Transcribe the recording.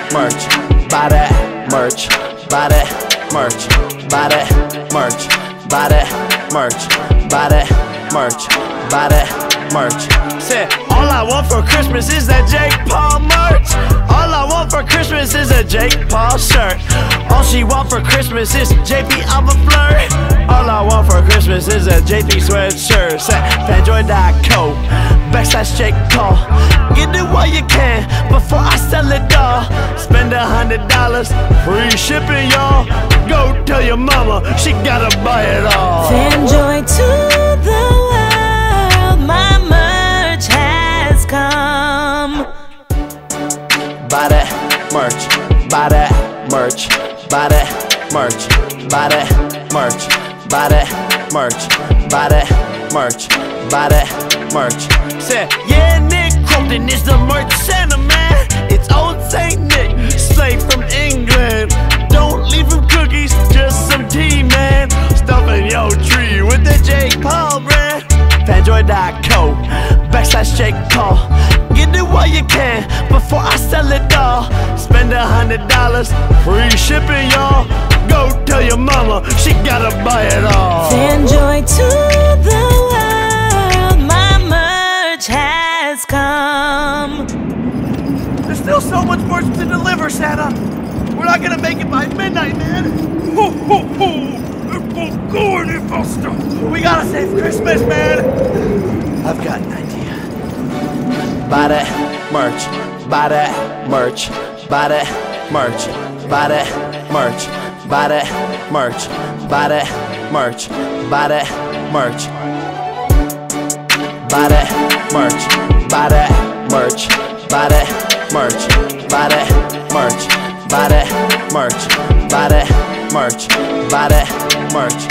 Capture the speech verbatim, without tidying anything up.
merch, buy that merch, buy that merch, buy that merch, buy that merch, buy that merch, buy that merch. Said all I want for Christmas is that Jake Paul merch. All I want for Christmas is a Jake Paul shirt. All she want for Christmas is J P, I'm a flirt. All I want for Christmas is a J P sweatshirt. Said fanjoy dot co backslash Jake Paul. Get it while you can before I sell it all. Spend a hundred dollars, free shipping, y'all. Go tell your mama she gotta buy it all. Fanjoy to the world, my merch has come. Buy that merch, buy that merch, buy that merch, buy that merch, buy that merch, buy that merch, buy that merch. Said, yeah, Nick Crompton is the merch Santa man. It's old Saint Nick, slave from England. Don't leave him cookies, just some tea, man. Stuffing your tree with the Jake Paul brand. Fanjoy dot co backslash Jake Paul. Get it while you can before I sell it all. Spend a hundred dollars, free shipping, y'all. Go tell your mama she gotta buy it all. Fanjoy to the world, my merch has come. There's still so much merch to deliver, Santa. We're not gonna make it by midnight, man. Ho ho ho! It won't go any faster. We gotta save Christmas, man. I've got an idea. Buy that merch, buy that merch, buy that merch, buy that merch, buy that merch, buy that merch, buy that merch, buy that merch, buy that merch, buy that merch, buy that merch, buy that merch, buy that merch, buy that merch.